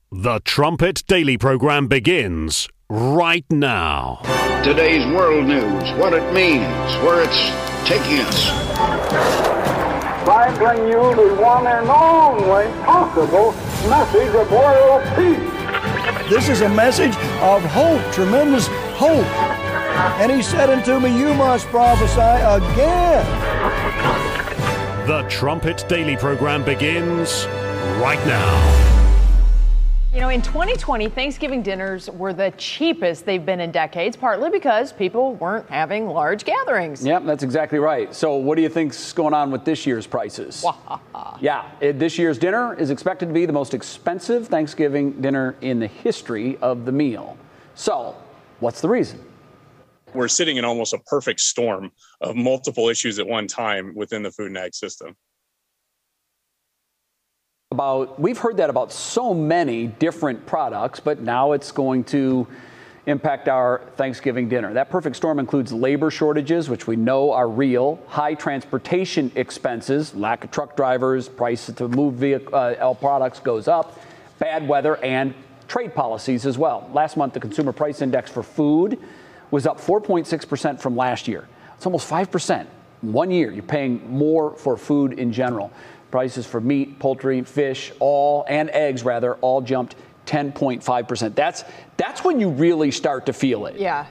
The Trumpet Daily program begins right now. Today's world news, what it means, where it's taking us. I bring you the one and only possible message of world peace. This is a message of hope, tremendous hope. And he said unto me, you must prophesy again. The Trumpet Daily program begins right now. You know, in 2020, Thanksgiving dinners were the cheapest they've been in decades, partly because people weren't having large gatherings. Yep, that's exactly right. So what do you think's going on with this year's prices? This year's dinner is expected to be the most expensive Thanksgiving dinner in the history of the meal. So what's the reason? We're sitting in almost a perfect storm of multiple issues at one time within the food and ag system. We've heard that about so many different products, but now it's going to impact our Thanksgiving dinner. That perfect storm includes labor shortages, which we know are real, high transportation expenses, lack of truck drivers, price to move products goes up, bad weather, and trade policies as well. Last month, the Consumer Price Index for food was up 4.6% from last year. It's almost 5%. 1 year, you're paying more for food in general. Prices for meat, poultry, fish, and eggs all jumped 10.5%. That's when you really start to feel it. Yeah.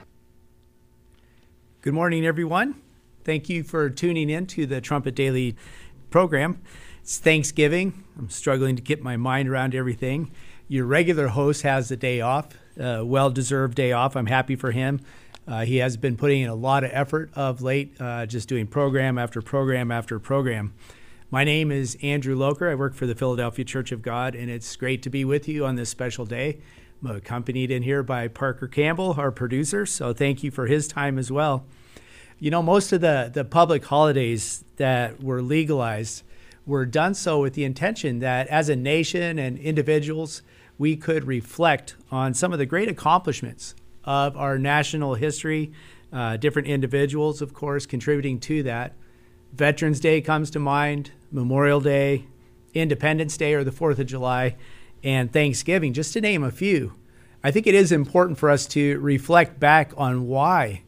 Good morning, everyone. Thank you for tuning in to the Trumpet Daily program. It's Thanksgiving. I'm struggling to get my mind around everything. Your regular host has the day off, well-deserved day off. I'm happy for him. He has been putting in a lot of effort of late, just doing program after program after program. My name is Andrew Loker. I work for the Philadelphia Church of God, and it's great to be with you on this special day. I'm accompanied in here by Parker Campbell, our producer, so thank you for his time as well. You know, most of the public holidays that were legalized were done so with the intention that as a nation and individuals, we could reflect on some of the great accomplishments of our national history, different individuals, of course, contributing to that. Veterans Day comes to mind, Memorial Day, Independence Day or the 4th of July, and Thanksgiving, just to name a few. I think it is important for us to reflect back on why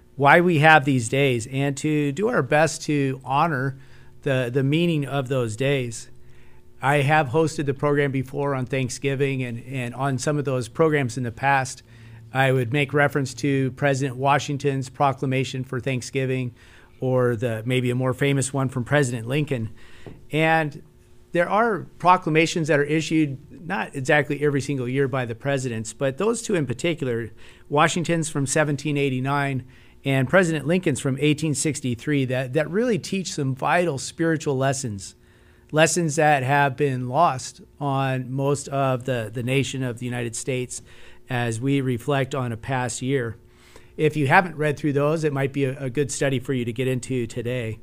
we have these days and to do our best to honor the meaning of those days. I have hosted the program before on Thanksgiving, and on some of those programs in the past, I would make reference to President Washington's proclamation for Thanksgiving, or maybe a more famous one from President Lincoln. And there are proclamations that are issued not exactly every single year by the presidents, but those two in particular, Washington's from 1789 and President Lincoln's from 1863, that really teach some vital spiritual lessons that have been lost on most of the nation of the United States as we reflect on a past year. If you haven't read through those, it might be a good study for you to get into today.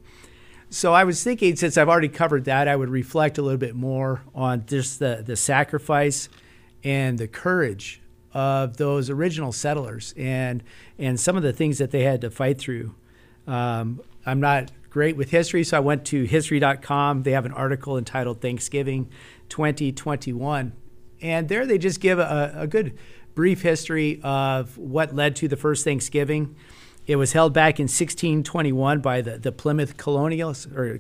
So I was thinking, since I've already covered that, I would reflect a little bit more on just the sacrifice and the courage of those original settlers and some of the things that they had to fight through. I'm not great with history, so I went to history.com. They have an article entitled Thanksgiving 2021. And there they just give a good brief history of what led to the first Thanksgiving. It was held back in 1621 by the Plymouth colonists, the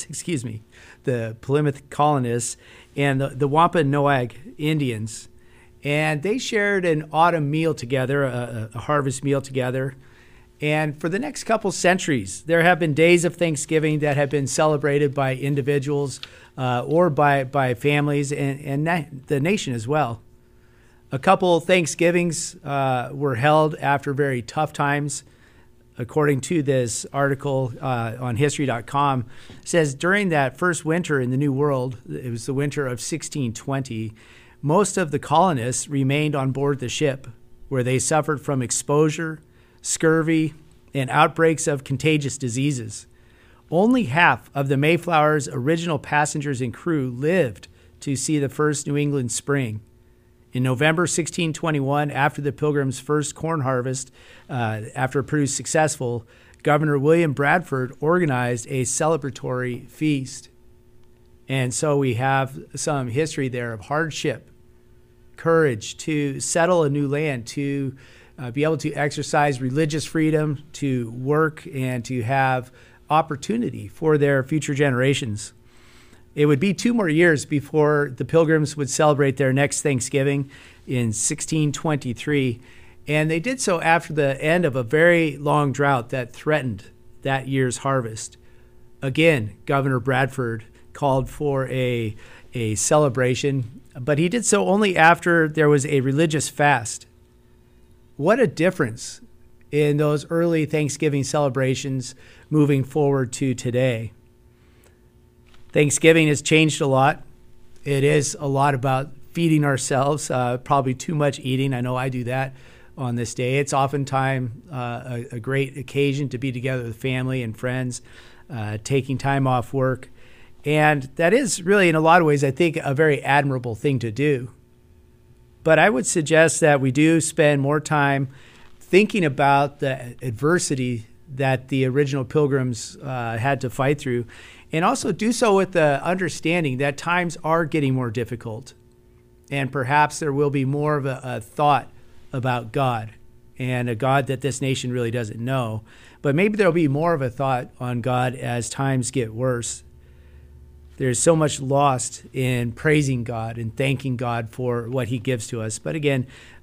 Plymouth colonists and the Wampanoag Indians. And they shared an autumn meal together, a harvest meal together. And for the next couple centuries, there have been days of Thanksgiving that have been celebrated by individuals or by families and the nation as well. A couple Thanksgivings were held after very tough times. According to this article on history.com, it says during that first winter in the New World, it was the winter of 1620, most of the colonists remained on board the ship, where they suffered from exposure, scurvy, and outbreaks of contagious diseases. Only half of the Mayflower's original passengers and crew lived to see the first New England spring. In November 1621, after the Pilgrims' first corn harvest, after it proved successful, Governor William Bradford organized a celebratory feast. And so we have some history there of hardship, courage to settle a new land, to be able to exercise religious freedom, to work, and to have opportunity for their future generations. It would be 2 more years before the Pilgrims would celebrate their next Thanksgiving in 1623, and they did so after the end of a very long drought that threatened that year's harvest. Again, Governor Bradford called for a celebration, but he did so only after there was a religious fast. What a difference in those early Thanksgiving celebrations moving forward to today. Thanksgiving has changed a lot. It is a lot about feeding ourselves, probably too much eating. I know I do that on this day. It's oftentimes a great occasion to be together with family and friends, taking time off work. And that is really, in a lot of ways, I think, a very admirable thing to do. But I would suggest that we do spend more time thinking about the adversity that the original Pilgrims had to fight through, and also do so with the understanding that times are getting more difficult. And perhaps there will be more of a thought about God, and a God that this nation really doesn't know. But maybe there'll be more of a thought on God as times get worse. There's so much lost in praising God and thanking God for what he gives to us. But again,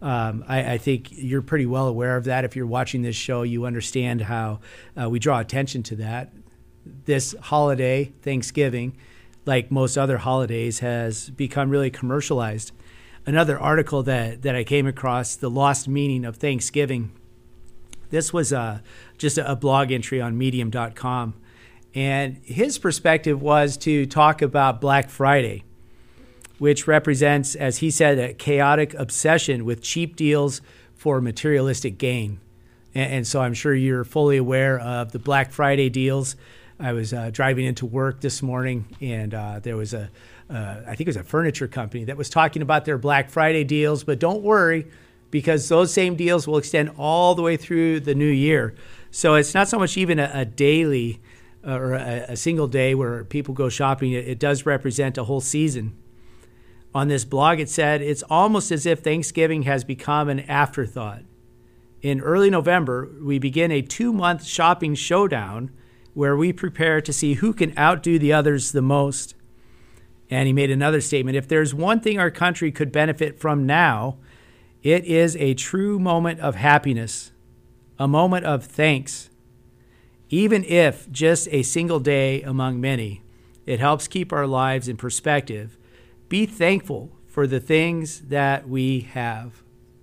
I think you're pretty well aware of that. If you're watching this show, you understand how we draw attention to that. This holiday, Thanksgiving, like most other holidays, has become really commercialized. Another article that I came across, The Lost Meaning of Thanksgiving. This was just a blog entry on medium.com. And his perspective was to talk about Black Friday, which represents, as he said, a chaotic obsession with cheap deals for materialistic gain. And so I'm sure you're fully aware of the Black Friday deals. I was driving into work this morning, and there was I think it was a furniture company that was talking about their Black Friday deals. But don't worry, because those same deals will extend all the way through the new year. So it's not so much even a daily or a single day where people go shopping. It does represent a whole season. On this blog, it said, it's almost as if Thanksgiving has become an afterthought. In early November, we begin a 2-month shopping showdown where we prepare to see who can outdo the others the most. And he made another statement. If there's one thing our country could benefit from now, it is a true moment of happiness, a moment of thanks. Even if just a single day among many, it helps keep our lives in perspective. Be thankful for the things that we have.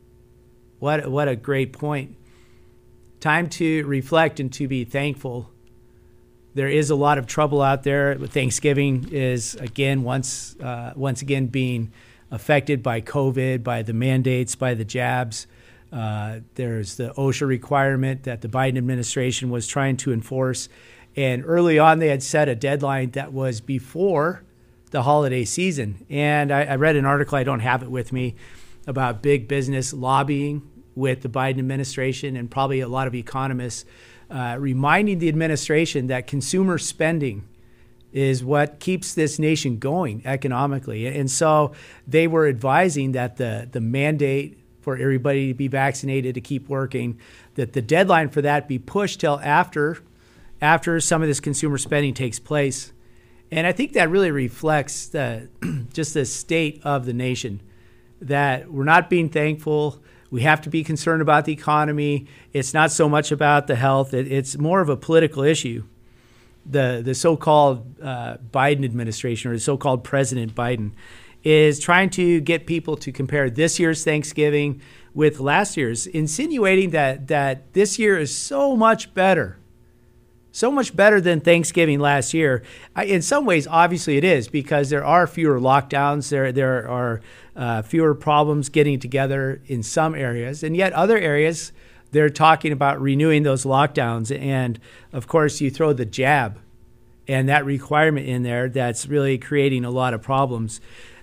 What a great point. Time to reflect and to be thankful. There is a lot of trouble out there. Thanksgiving is, again, once again being affected by COVID, by the mandates, by the jabs. There's the OSHA requirement that the Biden administration was trying to enforce. And early on, they had set a deadline that was before the holiday season. And I read an article, I don't have it with me, about big business lobbying with the Biden administration, and probably a lot of economists reminding the administration that consumer spending is what keeps this nation going economically. And so they were advising that the mandate for everybody to be vaccinated, to keep working, that the deadline for that be pushed till after some of this consumer spending takes place. And I think that really reflects just the state of the nation, that we're not being thankful. We have to be concerned about the economy. It's not so much about the health. It's more of a political issue. The so-called Biden administration, or the so-called President Biden, is trying to get people to compare this year's Thanksgiving with last year's, insinuating that this year is so much better than Thanksgiving last year. In some ways, obviously it is, because there are fewer lockdowns, there are fewer problems getting together in some areas, and yet other areas, they're talking about renewing those lockdowns. And of course, you throw the jab and that requirement in there, that's really creating a lot of problems.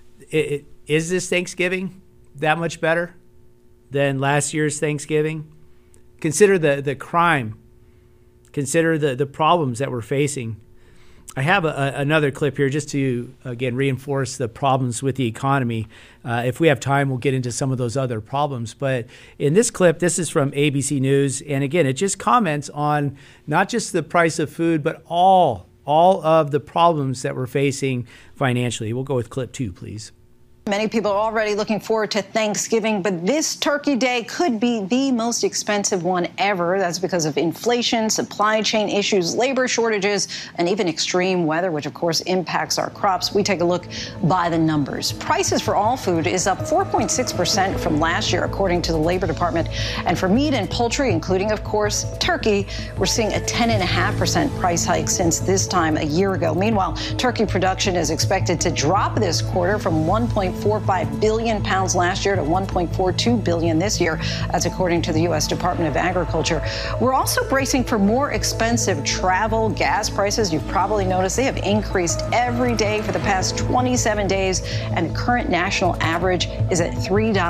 Is this Thanksgiving that much better than last year's Thanksgiving? Consider the crime. Consider the problems that we're facing. I have another clip here just to, again, reinforce the problems with the economy. If we have time, we'll get into some of those other problems. But in this clip, this is from ABC News. And again, it just comments on not just the price of food, but all of the problems that we're facing financially. We'll go with clip 2, please. Many people are already looking forward to Thanksgiving, but this Turkey Day could be the most expensive one ever. That's because of inflation, supply chain issues, labor shortages, and even extreme weather, which of course impacts our crops. We take a look by the numbers. Prices for all food is up 4.6% from last year, according to the Labor Department. And for meat and poultry, including, of course, turkey, we're seeing a 10.5% price hike since this time a year ago. Meanwhile, turkey production is expected to drop this quarter from 1.45 billion pounds last year to 1.42 billion this year. That's according to the U.S. Department of Agriculture. We're also bracing for more expensive travel. Gas prices, you've probably noticed, they have increased every day for the past 27 days, and the current national average is at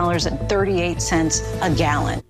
$3.38 a gallon.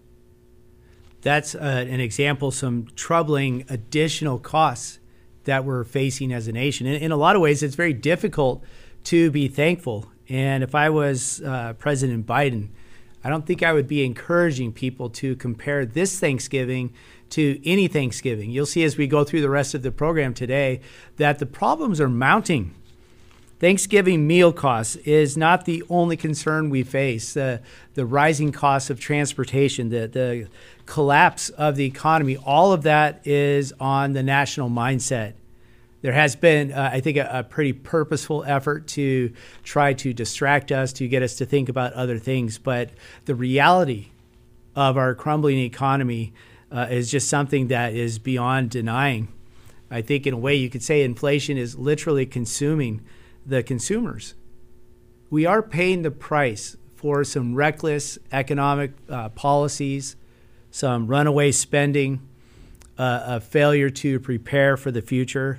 That's an example of some troubling additional costs that we're facing as a nation. In a lot of ways, it's very difficult to be thankful. And if I was President Biden, I don't think I would be encouraging people to compare this Thanksgiving to any Thanksgiving. You'll see as we go through the rest of the program today that the problems are mounting. Thanksgiving meal costs is not the only concern we face. The rising costs of transportation, the collapse of the economy, all of that is on the national mindset. There has been, I think, a pretty purposeful effort to try to distract us, to get us to think about other things. But the reality of our crumbling economy is just something that is beyond denying. I think in a way you could say inflation is literally consuming the consumers. We are paying the price for some reckless economic policies, some runaway spending, a failure to prepare for the future.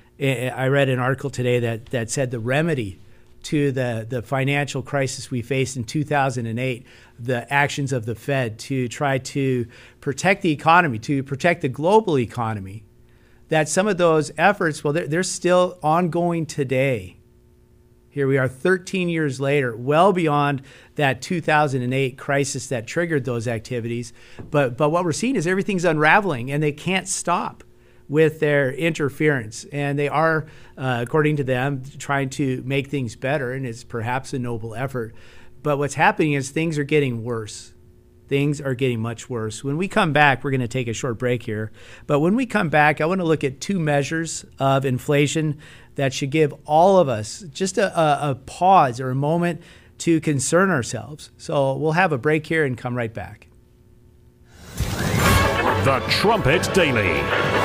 I read an article today that said the remedy to the financial crisis we faced in 2008, the actions of the Fed to try to protect the economy, to protect the global economy, that some of those efforts, well, they're still ongoing today. Here we are 13 years later, well beyond that 2008 crisis that triggered those activities. But what we're seeing is everything's unraveling, and they can't stop with their interference. And they are, according to them, trying to make things better, and it's perhaps a noble effort. But what's happening is things are getting worse. Things are getting much worse. When we come back, we're going to take a short break here. But when we come back, I want to look at two measures of inflation that should give all of us just a pause or a moment to concern ourselves. So we'll have a break here and come right back. The Trumpet Daily.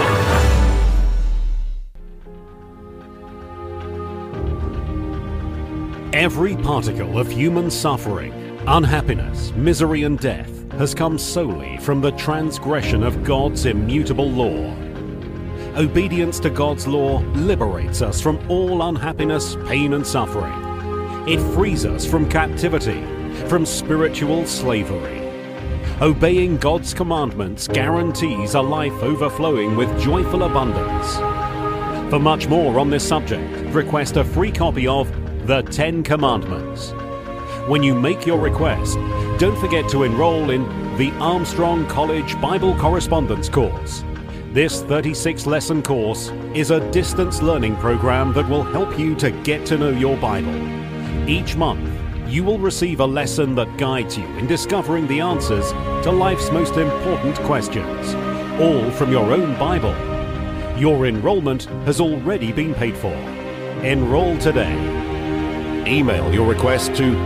Every particle of human suffering, unhappiness, misery, and death has come solely from the transgression of God's immutable law. Obedience to God's law liberates us from all unhappiness, pain, and suffering. It frees us from captivity, from spiritual slavery. Obeying God's commandments guarantees a life overflowing with joyful abundance. For much more on this subject, request a free copy of The 10 Commandments. When you make your request, don't forget to enroll in the Armstrong College Bible Correspondence Course. This 36-lesson course is a distance learning program that will help you to get to know your Bible. Each month, you will receive a lesson that guides you in discovering the answers to life's most important questions, all from your own Bible. Your enrollment has already been paid for. Enroll today. Email your request to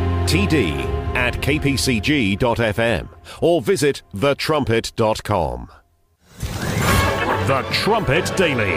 td@kpcg.fm or visit thetrumpet.com. The Trumpet Daily.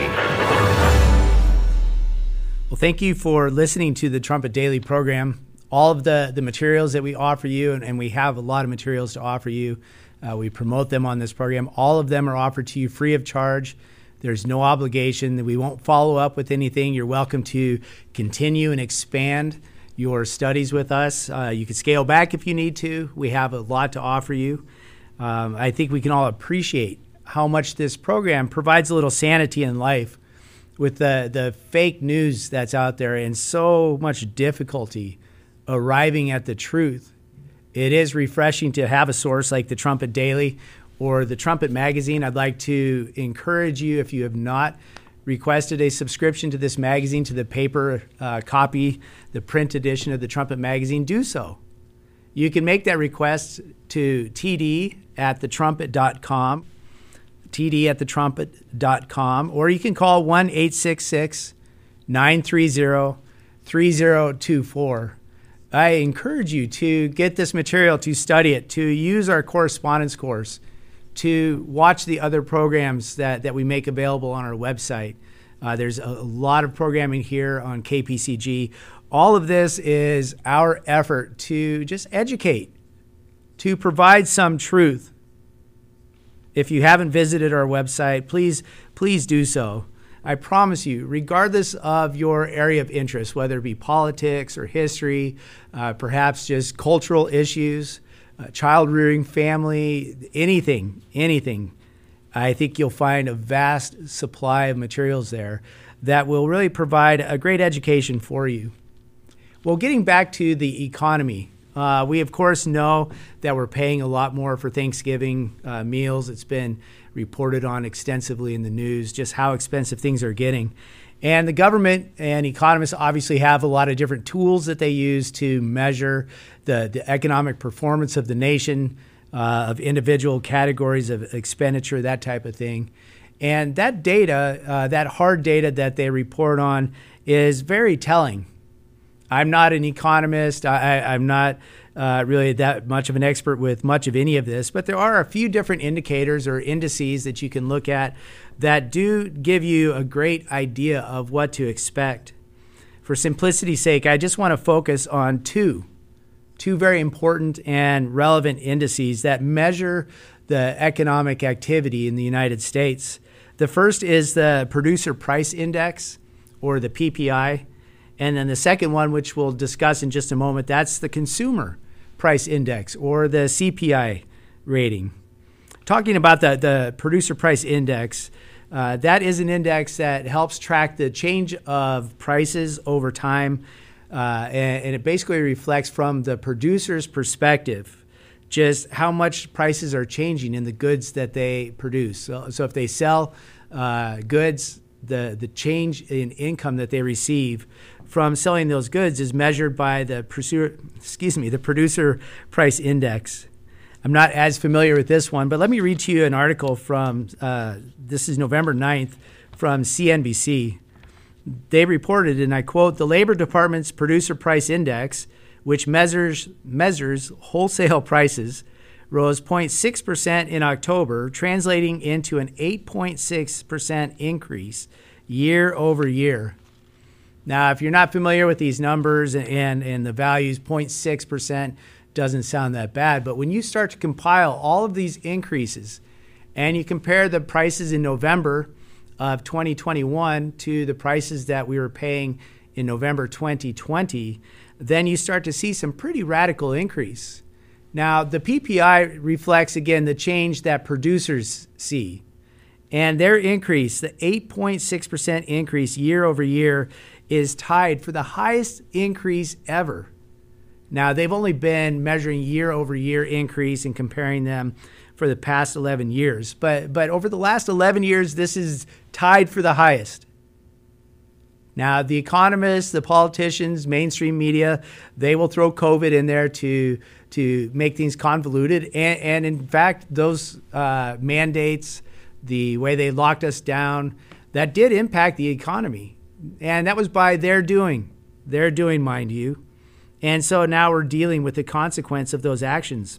Well, thank you for listening to the Trumpet Daily program. All of the materials that we offer you, and we have a lot of materials to offer you, we promote them on this program. All of them are offered to you free of charge. There's no obligation. We won't follow up with anything. You're welcome to continue and expand your studies with us. You can scale back if you need to. We have a lot to offer you. I think we can all appreciate how much this program provides a little sanity in life with the fake news that's out there and so much difficulty arriving at the truth, it is refreshing to have a source like the Trumpet Daily or the Trumpet Magazine. I'd like to encourage you, if you have not requested a subscription to this magazine, to the paper copy, the print edition of the Trumpet Magazine, do so. You can make that request to td@thetrumpet.com, td@thetrumpet.com, or you can call 1-866-930-3024. I encourage you to get this material, to study it, to use our correspondence course, to watch the other programs that we make available on our website. There's a lot of programming here on KPCG. All of this is our effort to just educate, to provide some truth. If you haven't visited our website, please do so. I promise you, regardless of your area of interest, whether it be politics or history, perhaps just cultural issues, child rearing, family, anything, I think you'll find a vast supply of materials there that will really provide a great education for you. Well, getting back to the economy, we of course know that we're paying a lot more for Thanksgiving meals. It's been reported on extensively in the news, just how expensive things are getting. And the government and economists obviously have a lot of different tools that they use to measure the economic performance of the nation, of individual categories of expenditure, that type of thing. And that data, that hard data that they report on, is very telling. I'm not an economist. I'm not really that much of an expert with much of any of this, but there are a few different indicators or indices that you can look at that do give you a great idea of what to expect. For simplicity's sake, I just want to focus on two very important and relevant indices that measure the economic activity in the United States. The first is the Producer Price Index, or the PPI. And then the second one, which we'll discuss in just a moment, that's the Consumer Price Index, or the CPI rating. Talking about the Producer Price Index, that is an index that helps track the change of prices over time, and it basically reflects from the producer's perspective just how much prices are changing in the goods that they produce. So if they sell goods, the change in income that they receive from selling those goods is measured by the Producer Price Index. I'm not as familiar with this one, but let me read to you an article from, this is November 9th, from CNBC. They reported, and I quote, "The Labor Department's Producer Price Index, which measures wholesale prices, rose 0.6% in October, translating into an 8.6% increase year over year." Now, if you're not familiar with these numbers and the values, 0.6% doesn't sound that bad. But when you start to compile all of these increases and you compare the prices in November of 2021 to the prices that we were paying in November 2020, then you start to see some pretty radical increase. Now, the PPI reflects, again, the change that producers see. And their increase, the 8.6% increase year over year, is tied for the highest increase ever. Now, they've only been measuring year over year increase and comparing them for the past 11 years. But over the last 11 years, this is tied for the highest. Now, the economists, the politicians, mainstream media, they will throw COVID in there to make things convoluted. And in fact, those mandates, the way they locked us down, that did impact the economy. And that was by their doing, mind you. And so now we're dealing with the consequence of those actions.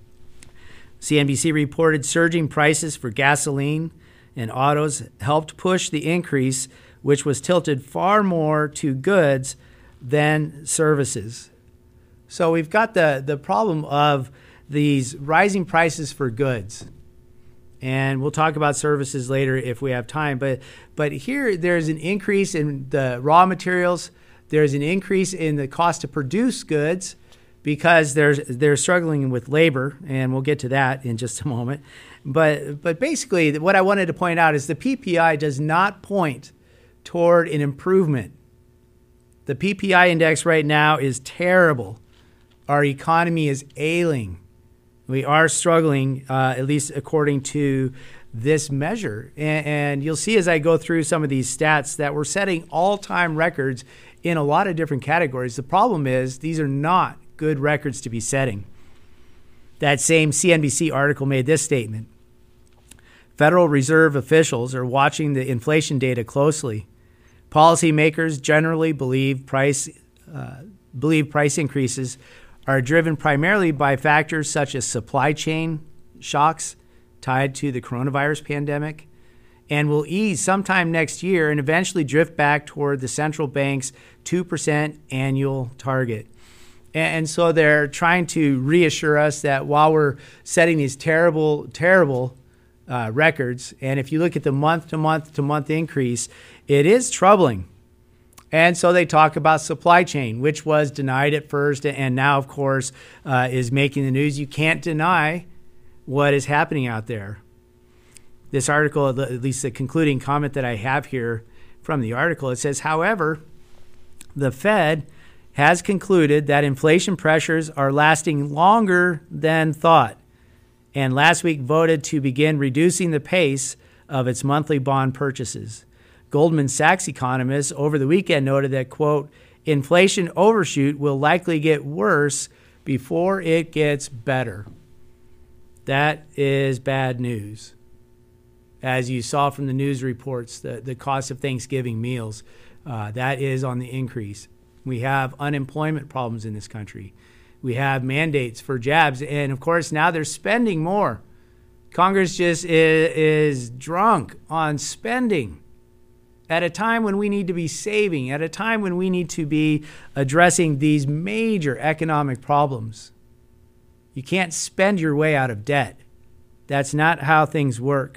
CNBC reported surging prices for gasoline and autos helped push the increase, which was tilted far more to goods than services. So we've got the problem of these rising prices for goods. And we'll talk about services later if we have time. But here there's an increase in the raw materials. There's an increase in the cost to produce goods because they're struggling with labor, and we'll get to that in just a moment. But basically, what I wanted to point out is the PPI does not point toward an improvement. The PPI index right now is terrible. Our economy is ailing. We are struggling, at least according to this measure. And you'll see as I go through some of these stats that we're setting all-time records in a lot of different categories. The problem is these are not good records to be setting. That same CNBC article made this statement. Federal Reserve officials are watching the inflation data closely. Policymakers generally believe price increases are driven primarily by factors such as supply chain shocks tied to the coronavirus pandemic and will ease sometime next year and eventually drift back toward the central bank's 2% annual target. And so they're trying to reassure us that while we're setting these terrible records, and if you look at the month-to-month increase, it is troubling. And so they talk about supply chain, which was denied at first and now, of course, is making the news. You can't deny what is happening out there. This article, at least the concluding comment that I have here from the article, it says, however, the Fed has concluded that inflation pressures are lasting longer than thought, and last week voted to begin reducing the pace of its monthly bond purchases. Goldman Sachs economists over the weekend noted that, quote, inflation overshoot will likely get worse before it gets better. That is bad news. As you saw from the news reports, the cost of Thanksgiving meals, that is on the increase. We have unemployment problems in this country. We have mandates for jabs. And, of course, now they're spending more. Congress just is drunk on spending at a time when we need to be saving, at a time when we need to be addressing these major economic problems. You can't spend your way out of debt. That's not how things work.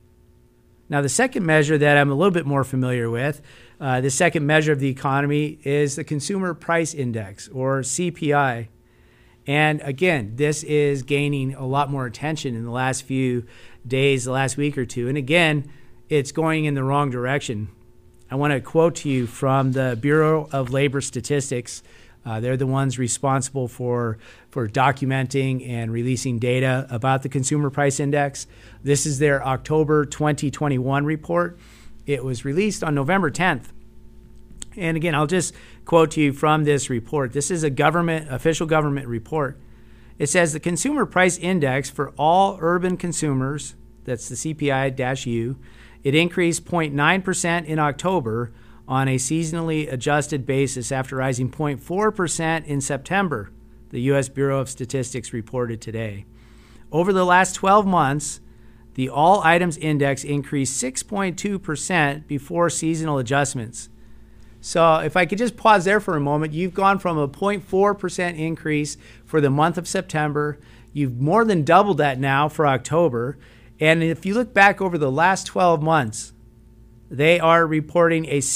Now, the second measure that I'm a little bit more familiar with, the second measure of the economy is the Consumer Price Index, or CPI. And again, this is gaining a lot more attention in the last few days, the last week or two. And again, it's going in the wrong direction. I want to quote to you from the Bureau of Labor Statistics. They're the ones responsible for documenting and releasing data about the Consumer Price Index. This is their October 2021 report. It was released on November 10th. And again, I'll just quote to you from this report. This is a official government report. It says the Consumer Price Index for all urban consumers, that's the CPI-U, it increased 0.9% in October on a seasonally adjusted basis after rising 0.4% in September, the U.S. Bureau of Statistics reported today. Over the last 12 months, the All Items Index increased 6.2% before seasonal adjustments. So if I could just pause there for a moment, you've gone from a 0.4% increase for the month of September. You've more than doubled that now for October. And if you look back over the last 12 months, they are reporting a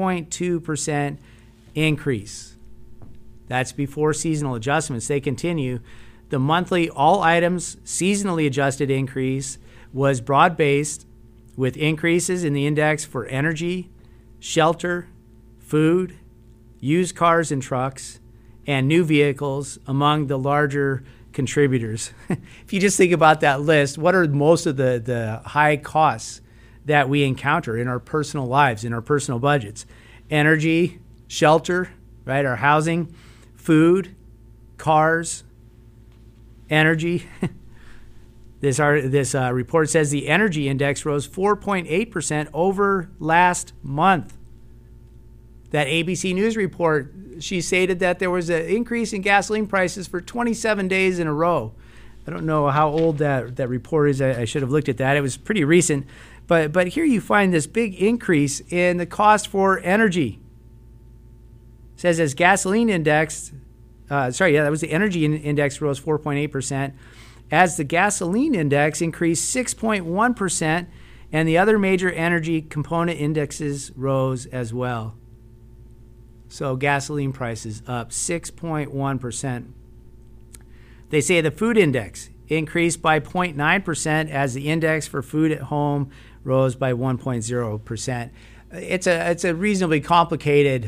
6.2% increase. That's before seasonal adjustments. They continue. The monthly all items seasonally adjusted increase was broad-based with increases in the index for energy, shelter, food, used cars and trucks, and new vehicles among the larger contributors. If you just think about that list, what are most of the high costs that we encounter in our personal lives, in our personal budgets? Energy, shelter, right? Our housing, food, cars, energy. This report says the energy index rose 4.8% over last month. That ABC News report, she stated that there was an increase in gasoline prices for 27 days in a row. I don't know how old that report is. I should have looked at that. It was pretty recent. But here you find this big increase in the cost for energy. It says as gasoline index, that was the energy index rose 4.8%, as the gasoline index increased 6.1%, and the other major energy component indexes rose as well. So gasoline prices up 6.1%. They say the food index increased by 0.9% as the index for food at home rose by 1.0%. It's a reasonably complicated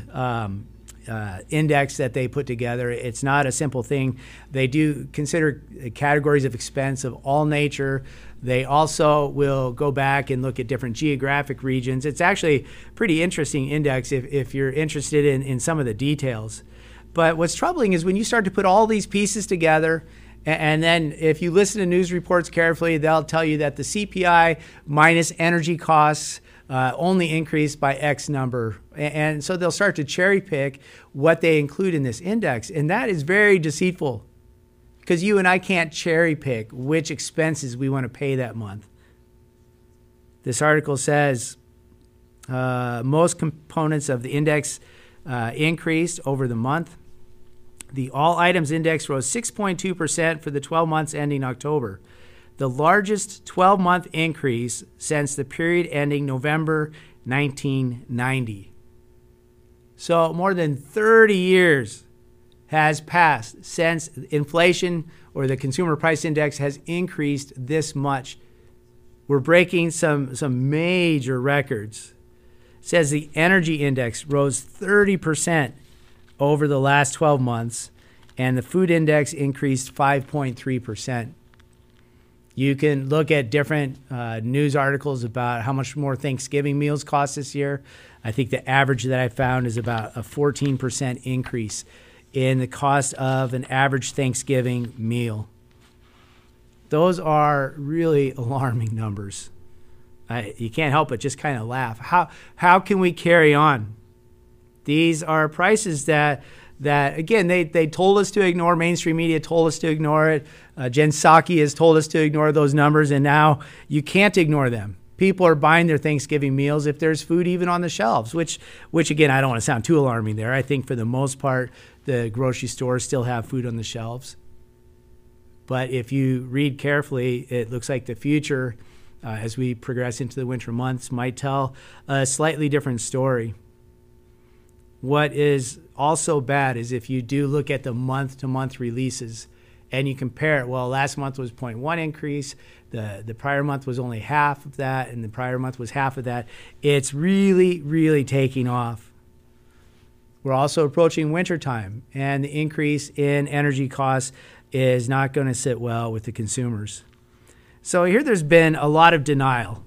index that they put together. It's not a simple thing. They do consider categories of expense of all nature. They also will go back and look at different geographic regions. It's actually a pretty interesting index if you're interested in some of the details. But what's troubling is when you start to put all these pieces together, and then if you listen to news reports carefully, they'll tell you that the CPI minus energy costs only increased by X number. And so they'll start to cherry pick what they include in this index. And that is very deceitful because you and I can't cherry pick which expenses we want to pay that month. This article says most components of the index increased over the month. The all items index rose 6.2% for the 12 months ending October, the largest 12-month increase since the period ending November 1990. So more than 30 years has passed since inflation or the consumer price index has increased this much. We're breaking some major records. It says the energy index rose 30% over the last 12 months, and the food index increased 5.3%. You can look at different news articles about how much more Thanksgiving meals cost this year. I think the average that I found is about a 14% increase in the cost of an average Thanksgiving meal. Those are really alarming numbers. You can't help but just kind of laugh. How can we carry on? These are prices that again, they told us to ignore. Mainstream media told us to ignore it. Jen Psaki has told us to ignore those numbers, and now you can't ignore them. People are buying their Thanksgiving meals if there's food even on the shelves, which again, I don't want to sound too alarming there. I think for the most part, the grocery stores still have food on the shelves. But if you read carefully, it looks like the future, as we progress into the winter months, might tell a slightly different story. What is also bad is if you do look at the month-to-month releases and you compare it, well, last month was 0.1 increase, the prior month was only half of that, and the prior month was half of that. It's really, really taking off. We're also approaching wintertime, and the increase in energy costs is not going to sit well with the consumers. So here there's been a lot of denial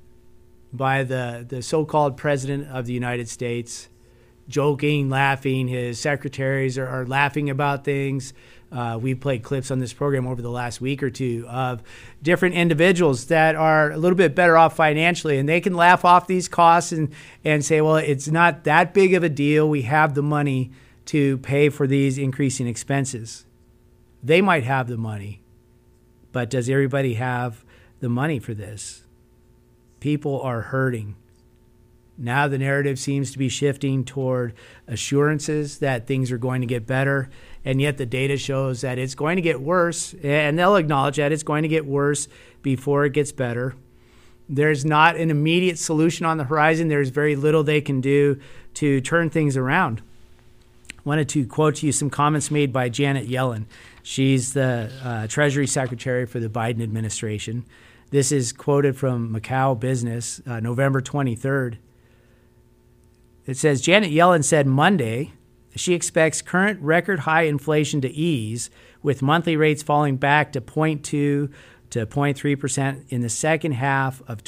by the so-called President of the United States, joking, laughing. His secretaries are laughing about things. We've played clips on this program over the last week or two of different individuals that are a little bit better off financially, and they can laugh off these costs and say, well, it's not that big of a deal. We have the money to pay for these increasing expenses. They might have the money, but does everybody have the money for this? People are hurting. Now the narrative seems to be shifting toward assurances that things are going to get better, and yet the data shows that it's going to get worse, and they'll acknowledge that it's going to get worse before it gets better. There's not an immediate solution on the horizon. There's very little they can do to turn things around. I wanted to quote to you some comments made by Janet Yellen. She's the Treasury Secretary for the Biden administration. This is quoted from Macau Business, November 23rd. It says, Janet Yellen said Monday she expects current record high inflation to ease, with monthly rates falling back to 0.2 to 0.3% in the second half of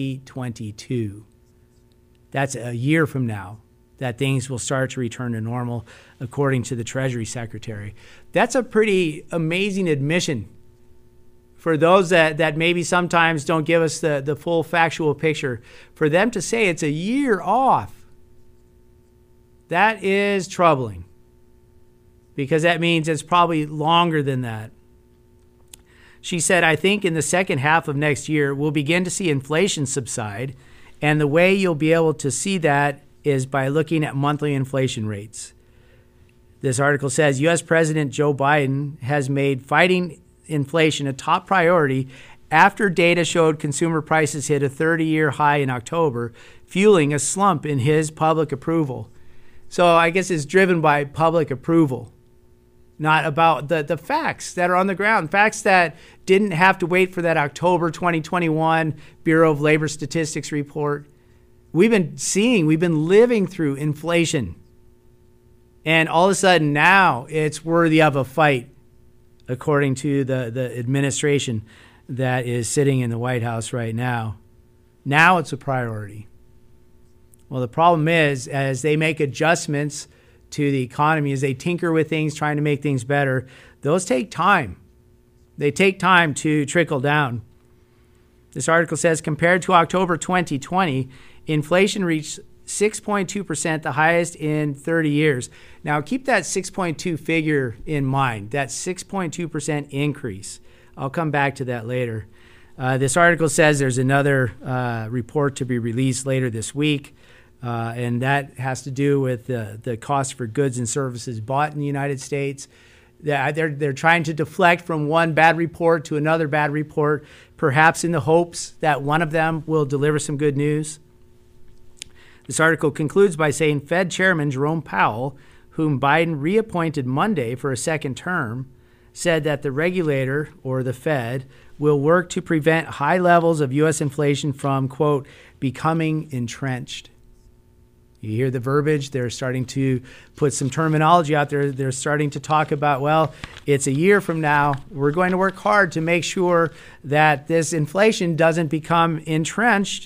2022. That's a year from now that things will start to return to normal, according to the Treasury Secretary. That's a pretty amazing admission for those that maybe sometimes don't give us the full factual picture. For them to say it's a year off, that is troubling, because that means it's probably longer than that. She said, I think in the second half of next year, we'll begin to see inflation subside, and the way you'll be able to see that is by looking at monthly inflation rates. This article says U.S. President Joe Biden has made fighting inflation a top priority after data showed consumer prices hit a 30-year high in October, fueling a slump in his public approval. So I guess it's driven by public approval, not about the facts that are on the ground, facts that didn't have to wait for that October 2021 Bureau of Labor Statistics report. we've been living through inflation. And all of a sudden now it's worthy of a fight, according to the administration that is sitting in the White House right now. Now it's a priority. Well, the problem is, as they make adjustments to the economy, as they tinker with things, trying to make things better, those take time. They take time to trickle down. This article says, compared to October 2020, inflation reached 6.2%, the highest in 30 years. Now, keep that 6.2 figure in mind, that 6.2% increase. I'll come back to that later. This article says there's another report to be released later this week, and that has to do with the cost for goods and services bought in the United States. They're trying to deflect from one bad report to another bad report, perhaps in the hopes that one of them will deliver some good news. This article concludes by saying Fed Chairman Jerome Powell, whom Biden reappointed Monday for a second term, said that the regulator, or the Fed, will work to prevent high levels of U.S. inflation from, quote, becoming entrenched. You hear the verbiage. They're starting to put some terminology out there. They're starting to talk about, well, it's a year from now. We're going to work hard to make sure that this inflation doesn't become entrenched.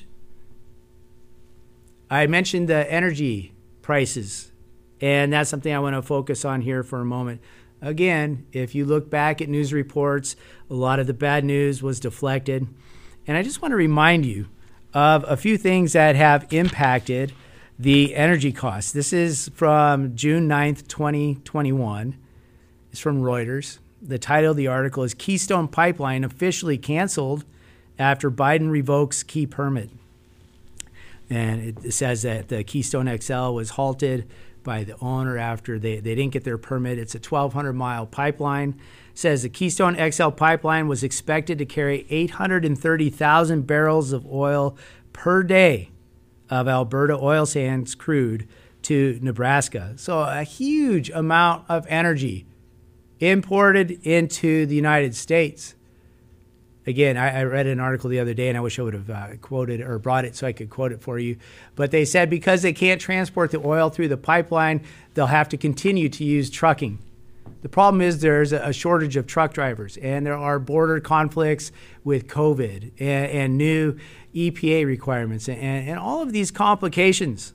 I mentioned the energy prices, and that's something I want to focus on here for a moment. Again, if you look back at news reports, a lot of the bad news was deflected. And I just want to remind you of a few things that have impacted the energy costs. This is from June 9th, 2021. It's from Reuters. The title of the article is Keystone Pipeline Officially Canceled After Biden Revokes Key Permit. And it says that the Keystone XL was halted by the owner after they didn't get their permit. It's a 1,200-mile pipeline. It says the Keystone XL pipeline was expected to carry 830,000 barrels of oil per day of Alberta oil sands crude to Nebraska. So a huge amount of energy imported into the United States. Again, I read an article the other day, and I wish I would have quoted or brought it so I could quote it for you. But they said because they can't transport the oil through the pipeline, they'll have to continue to use trucking. The problem is there's a shortage of truck drivers, and there are border conflicts with COVID and new EPA requirements and all of these complications.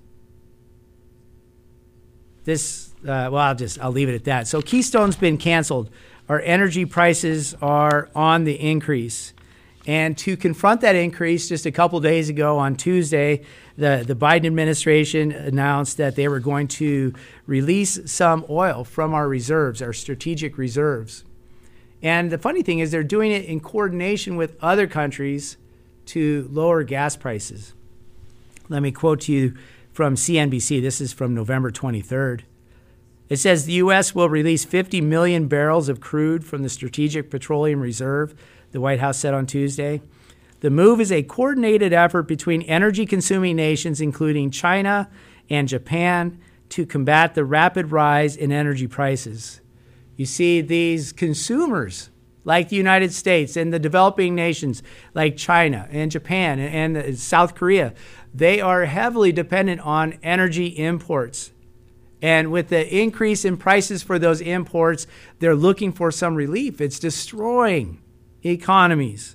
I'll leave it at that. So Keystone's been canceled. Our energy prices are on the increase. And to confront that increase, just a couple days ago on Tuesday, the Biden administration announced that they were going to release some oil from our reserves, our strategic reserves. And the funny thing is they're doing it in coordination with other countries to lower gas prices. Let me quote to you from CNBC. This is from November 23rd. It says the U.S. will release 50 million barrels of crude from the Strategic Petroleum Reserve, the White House said on Tuesday. The move is a coordinated effort between energy-consuming nations, including China and Japan, to combat the rapid rise in energy prices. You see, these consumers, like the United States and the developing nations like China and Japan and South Korea, they are heavily dependent on energy imports. And with the increase in prices for those imports, they're looking for some relief. It's destroying economies.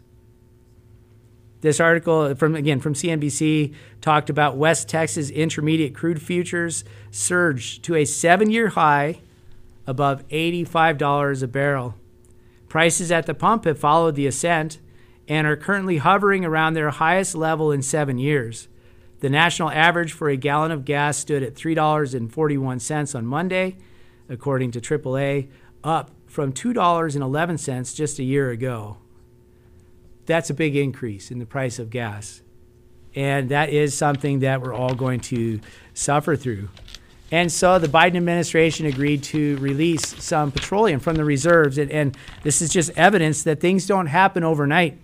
This article from CNBC talked about West Texas intermediate crude futures surged to a 7-year high above $85 a barrel. Prices at the pump have followed the ascent and are currently hovering around their highest level in 7 years. The national average for a gallon of gas stood at $3.41 on Monday, according to AAA, up from $2.11 just a year ago. That's a big increase in the price of gas. And that is something that we're all going to suffer through. And so the Biden administration agreed to release some petroleum from the reserves. And this is just evidence that things don't happen overnight.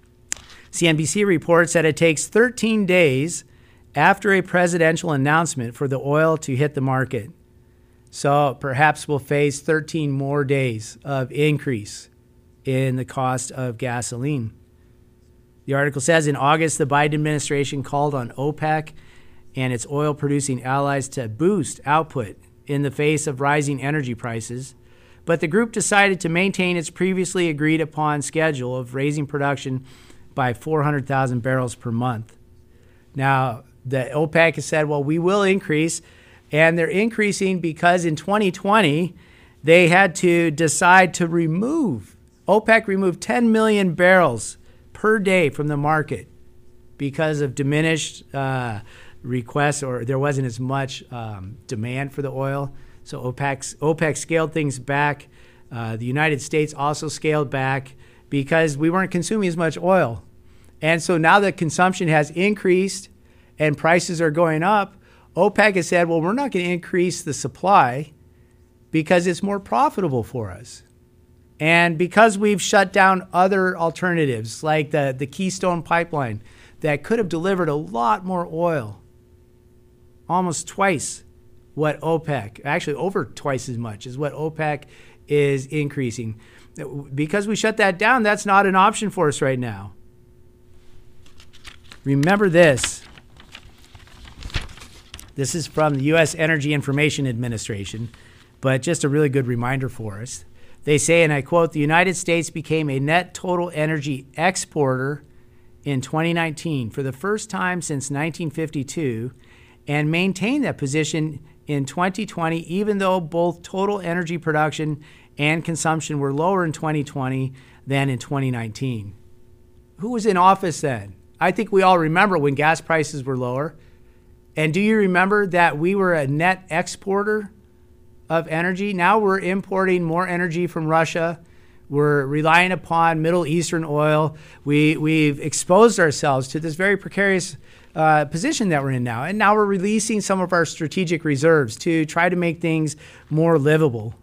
CNBC reports that it takes 13 days after a presidential announcement for the oil to hit the market. So perhaps we'll face 13 more days of increase in the cost of gasoline. The article says in August, the Biden administration called on OPEC and its oil-producing allies to boost output in the face of rising energy prices. But the group decided to maintain its previously agreed-upon schedule of raising production by 400,000 barrels per month. Now, the OPEC has said, well, we will increase, and they're increasing because in 2020, they had to decide to OPEC removed 10 million barrels per day from the market because of diminished requests, or there wasn't as much demand for the oil. So OPEC scaled things back. The United States also scaled back because we weren't consuming as much oil. And so now that consumption has increased and prices are going up, OPEC has said, well, we're not going to increase the supply because it's more profitable for us. And because we've shut down other alternatives like the Keystone Pipeline that could have delivered a lot more oil, almost twice what OPEC, actually over twice as much as what OPEC is increasing. Because we shut that down, that's not an option for us right now. Remember this. This is from the U.S. Energy Information Administration, but just a really good reminder for us. They say, and I quote, the United States became a net total energy exporter in 2019 for the first time since 1952 and maintained that position in 2020, even though both total energy production and consumption were lower in 2020 than in 2019. Who was in office then? I think we all remember when gas prices were lower. And do you remember that we were a net exporter of energy? Now we're importing more energy from Russia. We're relying upon Middle Eastern oil. We've exposed ourselves to this very precarious position that we're in now. And now we're releasing some of our strategic reserves to try to make things more livable.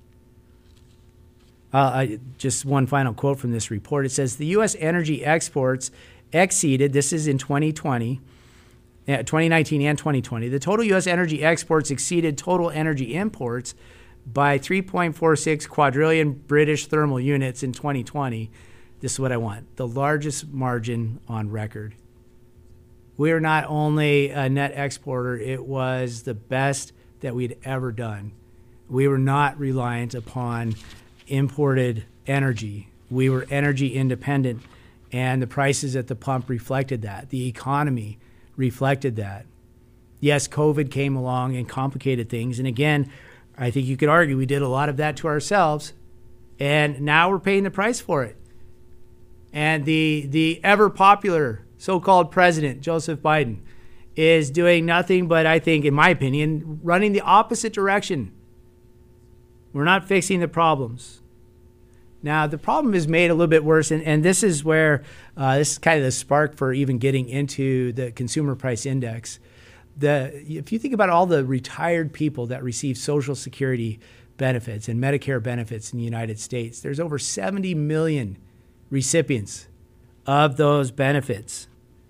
Just one final quote from this report. It says, the U.S. energy exports exceeded, this is in 2019 and 2020, the total U.S. energy exports exceeded total energy imports by 3.46 quadrillion British thermal units in 2020. This is what I want, the largest margin on record. We are not only a net exporter, it was the best that we'd ever done. We were not reliant upon imported energy. We were energy independent, and the prices at the pump reflected that. The economy reflected that. Yes, COVID came along and complicated things. And again, I think you could argue we did a lot of that to ourselves, and now we're paying the price for it. And the ever popular so-called president, Joseph Biden, is doing nothing but, I think, in my opinion, running the opposite direction. We're not fixing the problems. Now, the problem is made a little bit worse, and this is where this is kind of the spark for even getting into the consumer price index. If you think about all the retired people that receive Social Security benefits and Medicare benefits in the United States, there's over 70 million recipients of those benefits.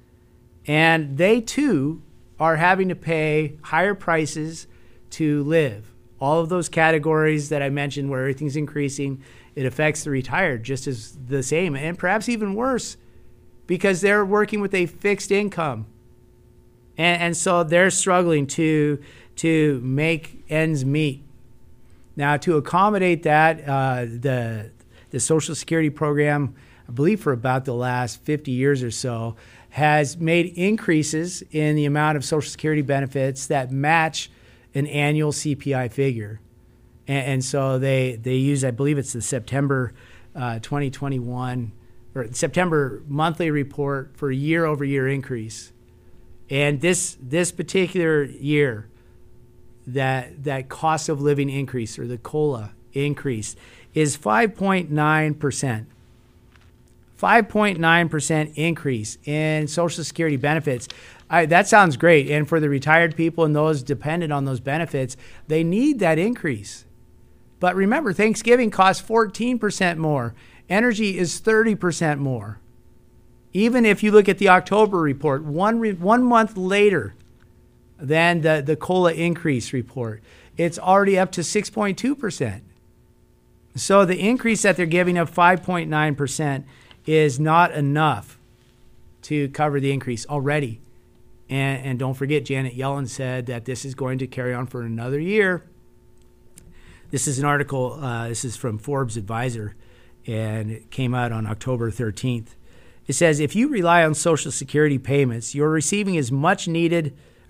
And they, too, are having to pay higher prices to live. All of those categories that I mentioned where everything's increasing, it affects the retired just as the same, and perhaps even worse, because they're working with a fixed income. And so they're struggling to make ends meet. Now, to accommodate that, the Social Security program, I believe for about the last 50 years or so, has made increases in the amount of Social Security benefits that match an annual CPI figure. And so they use, I believe it's the September 2021, or September monthly report for year-over-year increase. And this particular year, that cost of living increase, or the COLA increase, is 5.9%. 5.9% increase in Social Security benefits. That sounds great. And for the retired people and those dependent on those benefits, they need that increase. But remember, Thanksgiving costs 14% more. Energy is 30% more. Even if you look at the October report, one month later than the COLA increase report, it's already up to 6.2%. So the increase that they're giving of 5.9% is not enough to cover the increase already. And don't forget, Janet Yellen said that this is going to carry on for another year. This is an article, this is from Forbes Advisor, and it came out on October 13th. It says, if you rely on Social Security payments, you are receiving a much needed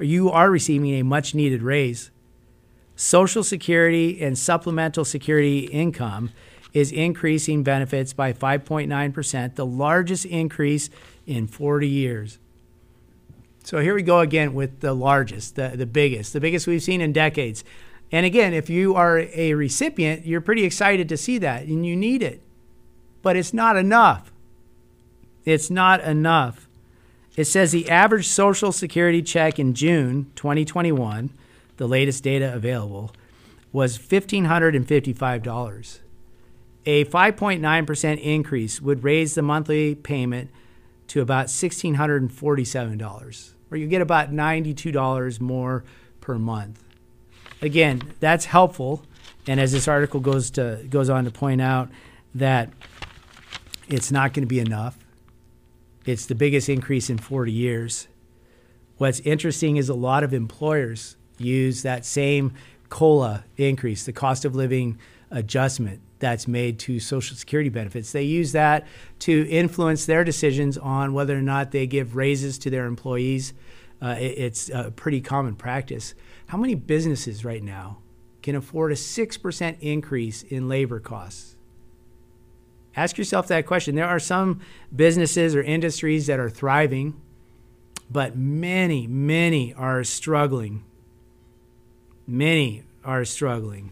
raise. Social Security and supplemental security income is increasing benefits by 5.9%, the largest increase in 40 years. So here we go again with the largest, the biggest we've seen in decades. And again, if you are a recipient, you're pretty excited to see that, and you need it. But it's not enough. It's not enough. It says the average Social Security check in June 2021, the latest data available, was $1,555. A 5.9% increase would raise the monthly payment to about $1,647, or you get about $92 more per month. Again, that's helpful, and as this article goes on to point out, that it's not going to be enough. It's the biggest increase in 40 years. What's interesting is a lot of employers use that same COLA increase, the cost of living adjustment that's made to Social Security benefits. They use that to influence their decisions on whether or not they give raises to their employees. It's a pretty common practice. How many businesses right now can afford a 6% increase in labor costs? Ask yourself that question. There are some businesses or industries that are thriving, but many are struggling. Many are struggling.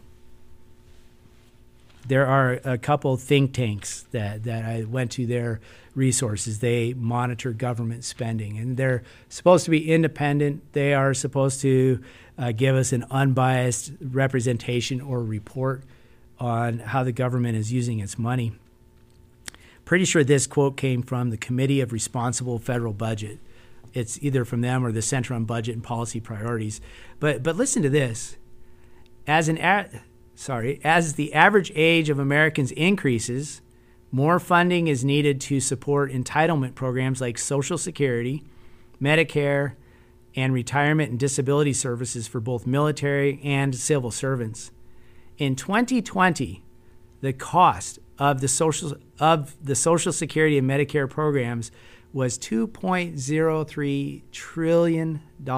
There are a couple think tanks that I went to their resources. They monitor government spending, and they're supposed to be independent. They are supposed to give us an unbiased representation or report on how the government is using its money. Pretty sure this quote came from the Committee of Responsible Federal Budget. It's either from them or the Center on Budget and Policy Priorities. But listen to this. As the average age of Americans increases, more funding is needed to support entitlement programs like Social Security, Medicare, and retirement and disability services for both military and civil servants. In 2020, the cost of the Social Security and Medicare programs was $2.03 trillion.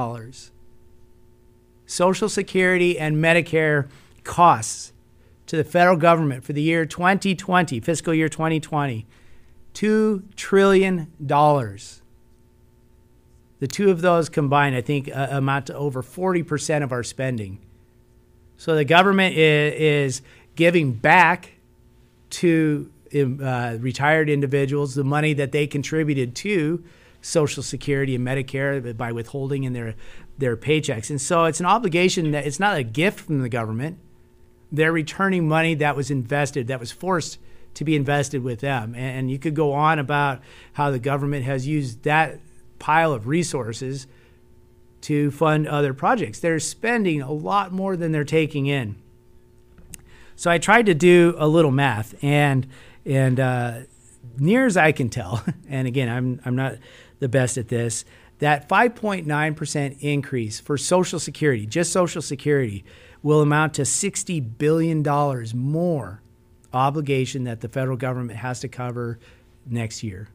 Social Security and Medicare costs to the federal government for the year 2020, fiscal year 2020, $2 trillion. The two of those combined, I think, amount to over 40% of our spending. So the government is giving back to retired individuals the money that they contributed to Social Security and Medicare by withholding in their paychecks. And so it's an obligation that it's not a gift from the government. They're returning money that was invested, that was forced to be invested with them. And you could go on about how the government has used that pile of resources to fund other projects. They're spending a lot more than they're taking in. So I tried to do a little math, and near as I can tell, and again, I'm not the best at this, that 5.9% increase for Social Security, just Social Security, will amount to $60 billion more obligation that the federal government has to cover next year.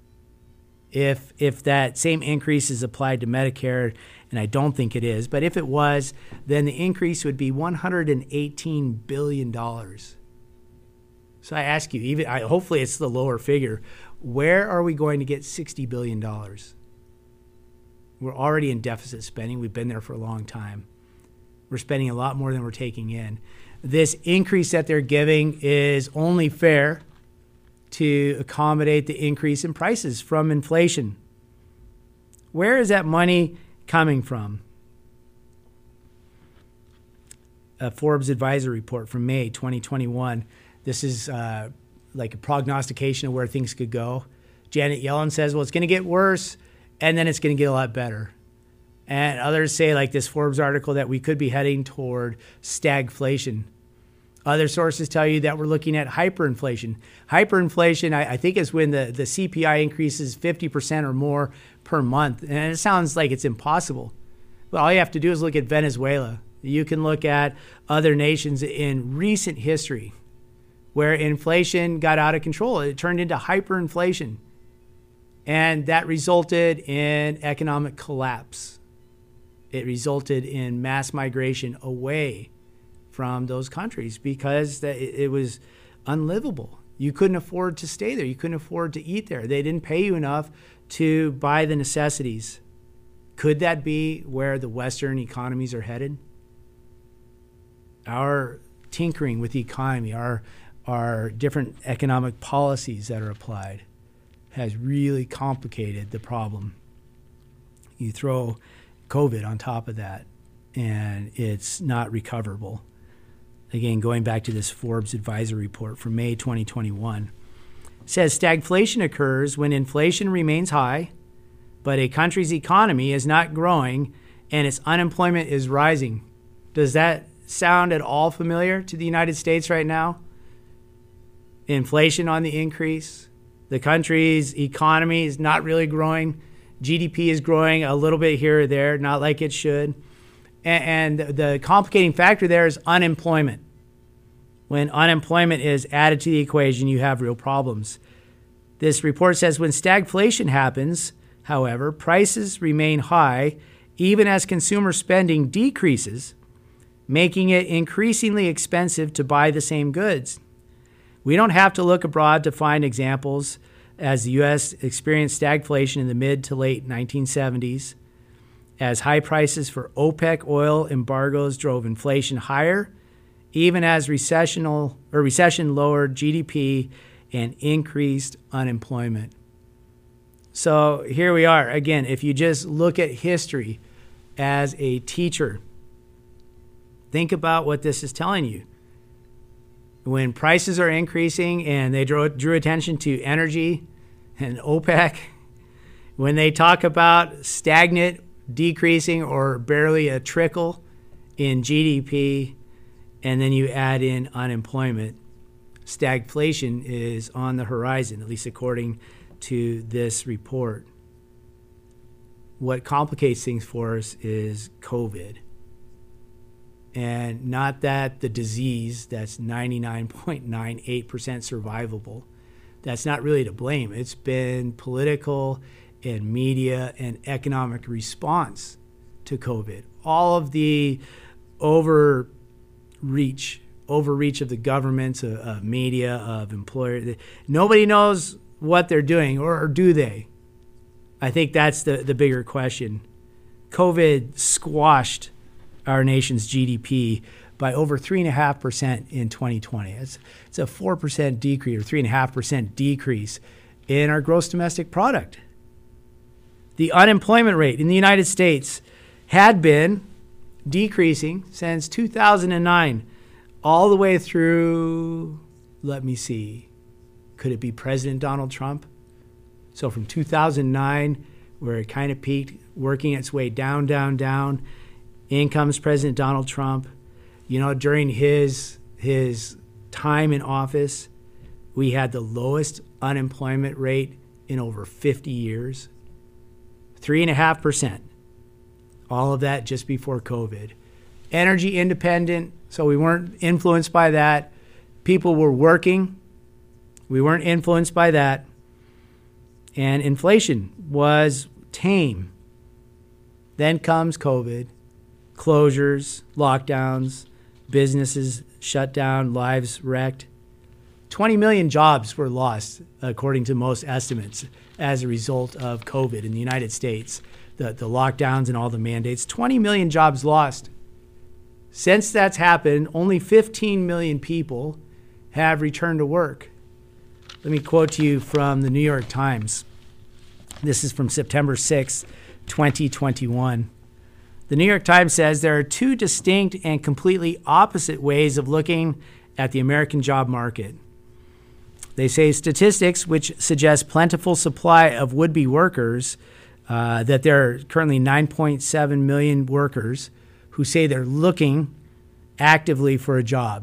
If that same increase is applied to Medicare, and I don't think it is, but if it was, then the increase would be $118 billion. So I ask you, hopefully it's the lower figure, where are we going to get $60 billion? We're already in deficit spending. We've been there for a long time. We're spending a lot more than we're taking in. This increase that they're giving is only fair to accommodate the increase in prices from inflation. Where is that money coming from? A Forbes Advisor report from May 2021. This is like a prognostication of where things could go. Janet Yellen says, well, it's going to get worse, and then it's going to get a lot better. And others say, like this Forbes article, that we could be heading toward stagflation. Other sources tell you that we're looking at hyperinflation. Hyperinflation, I think, is when the CPI increases 50% or more per month. And it sounds like it's impossible. But all you have to do is look at Venezuela. You can look at other nations in recent history where inflation got out of control. It turned into hyperinflation. And that resulted in economic collapse. It resulted in mass migration away from those countries because it was unlivable. You couldn't afford to stay there. You couldn't afford to eat there. They didn't pay you enough to buy the necessities. Could that be where the Western economies are headed? Our tinkering with the economy, our different economic policies that are applied has really complicated the problem. You throw COVID on top of that, and it's not recoverable. Again, going back to this Forbes advisory report from May 2021, it says stagflation occurs when inflation remains high, but a country's economy is not growing and its unemployment is rising. Does that sound at all familiar to the United States right now? Inflation on the increase. The country's economy is not really growing. GDP is growing a little bit here or there, not like it should. And the complicating factor there is unemployment. When unemployment is added to the equation, you have real problems. This report says when stagflation happens, however, prices remain high even as consumer spending decreases, making it increasingly expensive to buy the same goods. We don't have to look abroad to find examples, as the U.S. experienced stagflation in the mid to late 1970s, as high prices for OPEC oil embargoes drove inflation higher, even as recession lowered GDP and increased unemployment. So here we are. Again, if you just look at history as a teacher, think about what this is telling you. When prices are increasing and they drew attention to energy and OPEC, when they talk about stagnant, decreasing, or barely a trickle in GDP, and then you add in unemployment, stagflation is on the horizon, at least according to this report. What complicates things for us is COVID. And not that the disease that's 99.98% survivable, that's not really to blame. It's been political and media and economic response to COVID. All of the overreach of the governments, of media, of employers. Nobody knows what they're doing, or do they? I think that's the bigger question. COVID squashed our nation's GDP by over 3.5% in 2020. It's a 4% decrease, or 3.5% decrease in our gross domestic product. The unemployment rate in the United States had been decreasing since 2009, all the way through, let me see, could it be President Donald Trump? So from 2009, where it kind of peaked, working its way down, in comes President Donald Trump. You know, during his time in office, we had the lowest unemployment rate in over 50 years. 3.5%. All of that just before COVID. Energy independent, so we weren't influenced by that. People were working. We weren't influenced by that. And inflation was tame. Then comes COVID. Closures, lockdowns, businesses shut down, lives wrecked. 20 million jobs were lost, according to most estimates, as a result of COVID in the United States. The lockdowns and all the mandates, 20 million jobs lost. Since that's happened, only 15 million people have returned to work. Let me quote to you from the New York Times. This is from September 6, 2021. The New York Times says there are two distinct and completely opposite ways of looking at the American job market. They say statistics which suggest plentiful supply of would-be workers, that there are currently 9.7 million workers who say they're looking actively for a job.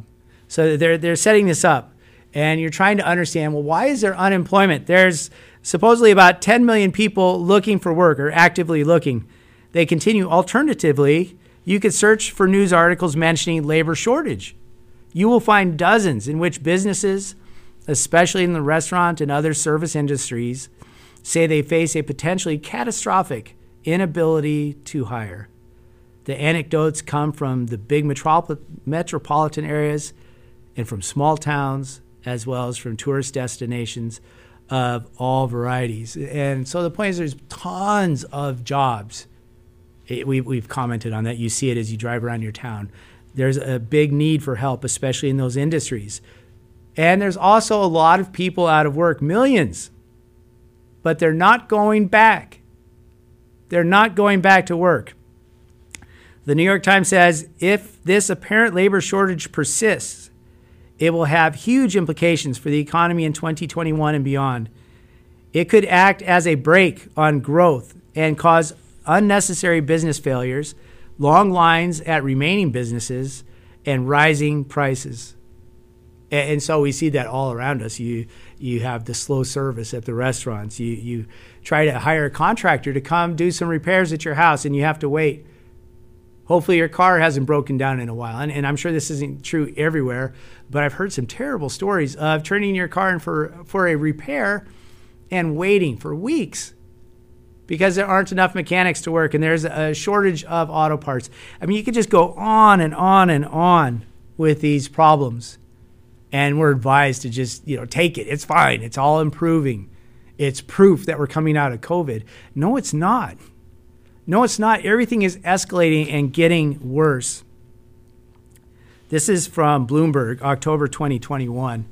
So they're setting this up, and you're trying to understand, well, why is there unemployment? There's supposedly about 10 million people looking for work or actively looking. They continue. Alternatively, you could search for news articles mentioning labor shortage. You will find dozens in which businesses, especially in the restaurant and other service industries, say they face a potentially catastrophic inability to hire. The anecdotes come from the big metropolitan areas and from small towns, as well as from tourist destinations of all varieties. And so the point is there's tons of jobs. We've commented on that. You see it as you drive around your town. There's a big need for help, especially in those industries. And there's also a lot of people out of work, millions, but they're not going back. They're not going back to work. The New York Times says if this apparent labor shortage persists, it will have huge implications for the economy in 2021 and beyond. It could act as a brake on growth and cause unnecessary business failures, long lines at remaining businesses, and rising prices. And so we see that all around us. You have the slow service at the restaurants. You try to hire a contractor to come do some repairs at your house, and you have to wait. Hopefully your car hasn't broken down in a while. And I'm sure this isn't true everywhere, but I've heard some terrible stories of turning your car in for a repair and waiting for weeks because there aren't enough mechanics to work and there's a shortage of auto parts. I mean, you could just go on and on and on with these problems. And we're advised to just, take it. It's fine. It's all improving. It's proof that we're coming out of COVID. No, it's not. No, it's not. Everything is escalating and getting worse. This is from Bloomberg, October 2021.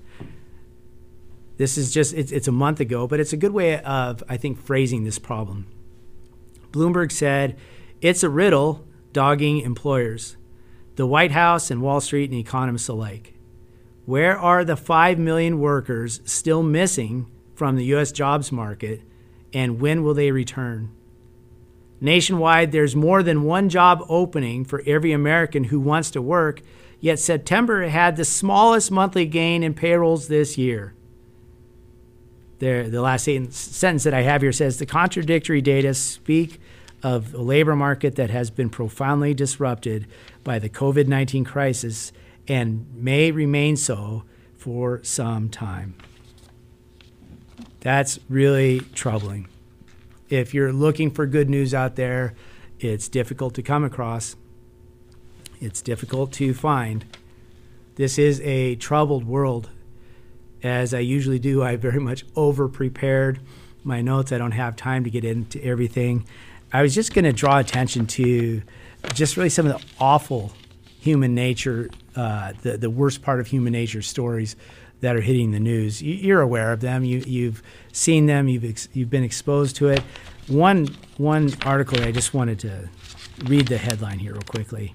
This is just, it's a month ago, but it's a good way of, I think, phrasing this problem. Bloomberg said, it's a riddle dogging employers, the White House and Wall Street and economists alike. Where are the 5 million workers still missing from the U.S. jobs market, and when will they return? Nationwide, there's more than one job opening for every American who wants to work, yet September had the smallest monthly gain in payrolls this year. The last sentence that I have here says, the contradictory data speak of a labor market that has been profoundly disrupted by the COVID-19 crisis and may remain so for some time. That's really troubling. If you're looking for good news out there, it's difficult to come across. It's difficult to find. This is a troubled world. As I usually do, I very much over-prepared my notes. I don't have time to get into everything. I was just going to draw attention to just really some of the awful human nature, the worst part of human nature stories that are hitting the news. You're aware of them. You've seen them. You've been exposed to it. One article I just wanted to read the headline here real quickly.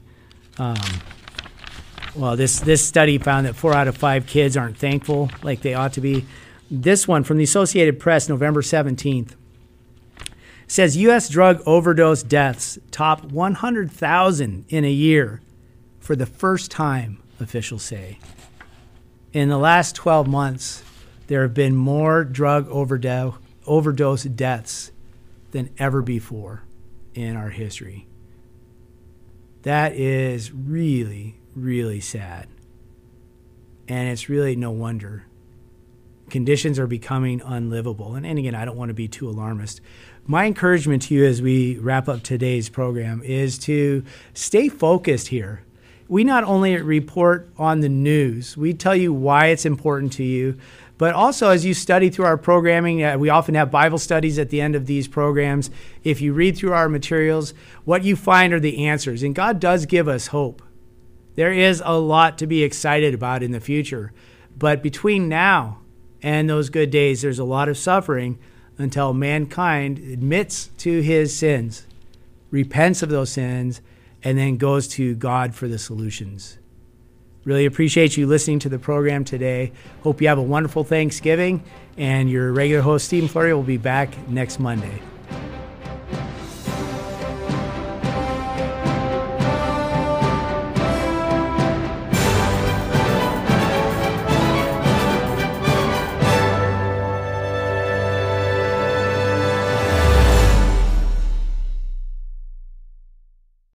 This study found that 4 out of 5 kids aren't thankful like they ought to be. This one from the Associated Press, November 17th, says U.S. drug overdose deaths top 100,000 in a year for the first time, officials say. In the last 12 months, there have been more drug overdose deaths than ever before in our history. That is really, really sad. And it's really no wonder. Conditions are becoming unlivable. And again, I don't want to be too alarmist. My encouragement to you as we wrap up today's program is to stay focused here. We not only report on the news, we tell you why it's important to you, but also as you study through our programming, we often have Bible studies at the end of these programs. If you read through our materials, what you find are the answers. And God does give us hope. There is a lot to be excited about in the future. But between now and those good days, there's a lot of suffering until mankind admits to his sins, repents of those sins, and then goes to God for the solutions. Really appreciate you listening to the program today. Hope you have a wonderful Thanksgiving, and your regular host, Stephen Flurry, will be back next Monday.